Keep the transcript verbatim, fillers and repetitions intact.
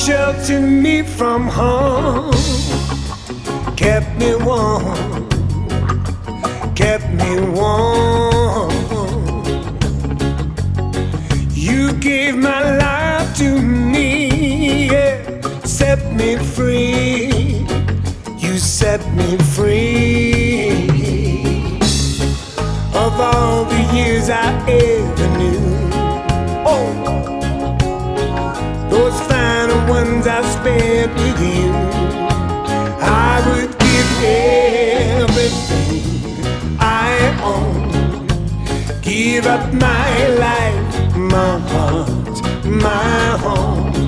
sheltered me from harm, kept me warm, kept me warm. You gave my life to me, yeah, set me free. You set me free of all the years I ever knew. Oh, those final ones I spent with you. I would give everything I own, give up my life, my heart, my home,